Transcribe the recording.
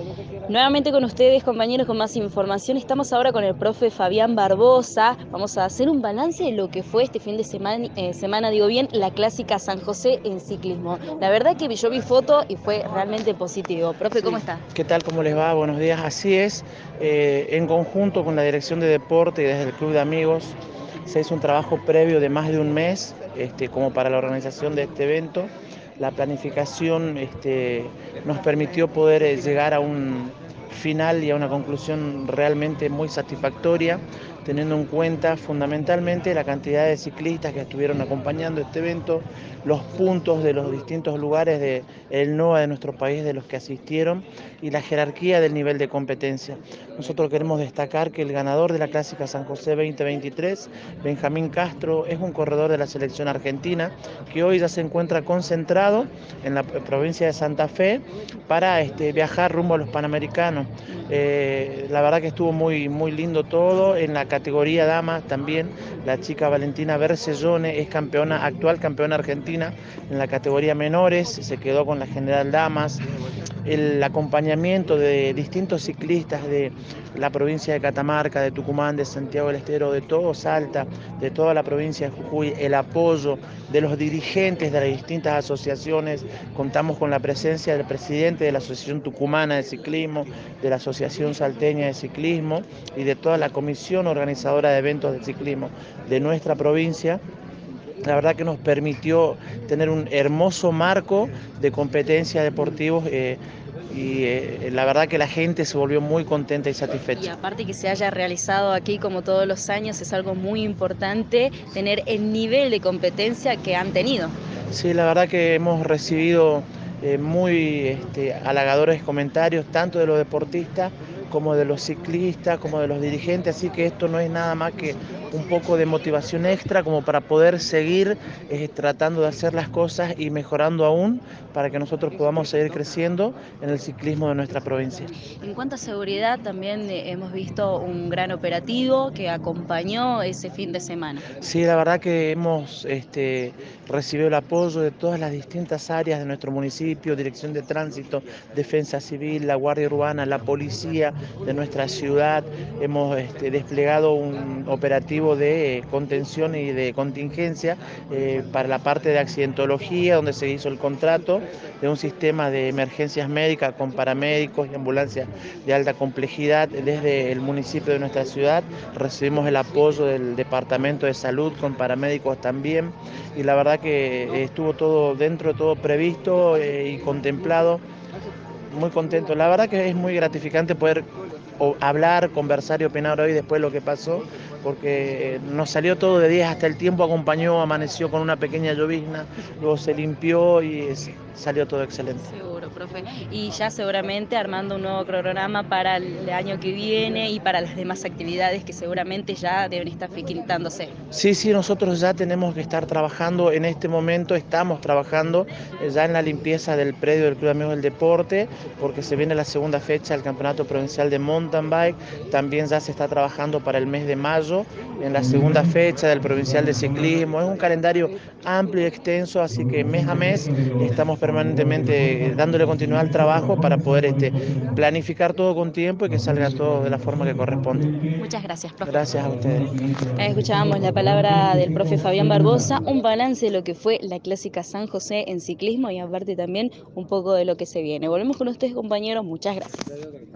Nuevamente con ustedes, compañeros, con más información. Estamos ahora con el profe Fabián Barbosa. Vamos a hacer un balance de lo que fue este fin de semana, digo bien, la clásica San José en ciclismo. La verdad que yo vi foto y fue realmente positivo. Profe, ¿cómo Sí, está? ¿qué tal? ¿Cómo les va? Buenos días. Así es, en conjunto con la Dirección de Deporte y desde el Club de Amigos se hizo un trabajo previo de más de un mes como para la organización de este evento. La planificación nos permitió poder llegar a un final y a una conclusión realmente muy satisfactoria, teniendo en cuenta fundamentalmente la cantidad de ciclistas que estuvieron acompañando este evento, los puntos de los distintos lugares del NOA de nuestro país de los que asistieron y la jerarquía del nivel de competencia. Nosotros queremos destacar que el ganador de la Clásica San José 2023, Benjamín Castro, es un corredor de la selección argentina que hoy ya se encuentra concentrado en la provincia de Santa Fe para viajar rumbo a los Panamericanos. La verdad que estuvo muy, muy lindo todo. En la categoría damas también, la chica Valentina Bercellone es campeona, actual campeona argentina en la categoría menores, se quedó con la general damas. El acompañamiento de distintos ciclistas de la provincia de Catamarca, de Tucumán, de Santiago del Estero, de todo Salta, de toda la provincia de Jujuy, el apoyo de los dirigentes de las distintas asociaciones. Contamos con la presencia del presidente de la Asociación Tucumana de Ciclismo, de la Asociación Salteña de Ciclismo y de toda la comisión organizadora de eventos de ciclismo de nuestra provincia. La verdad que nos permitió tener un hermoso marco de competencias deportivos y la verdad que la gente se volvió muy contenta y Y satisfecha. aparte que se haya realizado aquí como todos los años, es algo muy importante tener el nivel de competencia que han tenido. Sí, la verdad que hemos recibido muy halagadores comentarios, tanto de los deportistas como de los ciclistas, como de los dirigentes, así que esto no es nada más que un poco de motivación extra como para poder seguir tratando de hacer las cosas y mejorando aún para que nosotros podamos seguir creciendo en el ciclismo de nuestra provincia. En cuanto a seguridad, también hemos visto un gran operativo que acompañó ese fin de semana. Sí, la verdad que hemos recibido el apoyo de todas las distintas áreas de nuestro municipio, Dirección de Tránsito, Defensa Civil, la Guardia Urbana, la Policía de nuestra ciudad. Hemos desplegado un operativo de contención y de contingencia para la parte de accidentología, donde se hizo el contrato de un sistema de emergencias médicas con paramédicos y ambulancias de alta complejidad desde el municipio de nuestra ciudad. Recibimos el apoyo del Departamento de Salud con paramédicos también y la verdad que estuvo todo dentro de todo previsto y contemplado. Muy contento, la verdad que es muy gratificante poder hablar, conversar y opinar hoy después de lo que pasó, porque nos salió todo de 10, hasta el tiempo acompañó, amaneció con una pequeña llovizna, luego se limpió y salió todo excelente. Seguro, profe. Y ya seguramente armando un nuevo cronograma para el año que viene y para las demás actividades que seguramente ya deben estar finiquitándose. Sí, nosotros ya tenemos que estar trabajando en este momento, estamos trabajando ya en la limpieza del predio del Club de Amigos del Deporte, porque se viene la segunda fecha del Campeonato Provincial de Mountain Bike, también ya se está trabajando para el mes de mayo, en la segunda fecha del Provincial de Ciclismo, es un calendario amplio y extenso, así que mes a mes estamos permanentemente dándole continuidad al trabajo para poder planificar todo con tiempo y que salga todo de la forma que corresponde. Muchas gracias, profe. Gracias a ustedes. Escuchábamos la palabra del profe Fabián Barbosa, un balance de lo que fue la clásica San José en ciclismo y aparte también un poco de lo que se viene. Volvemos con ustedes, compañeros. Muchas gracias.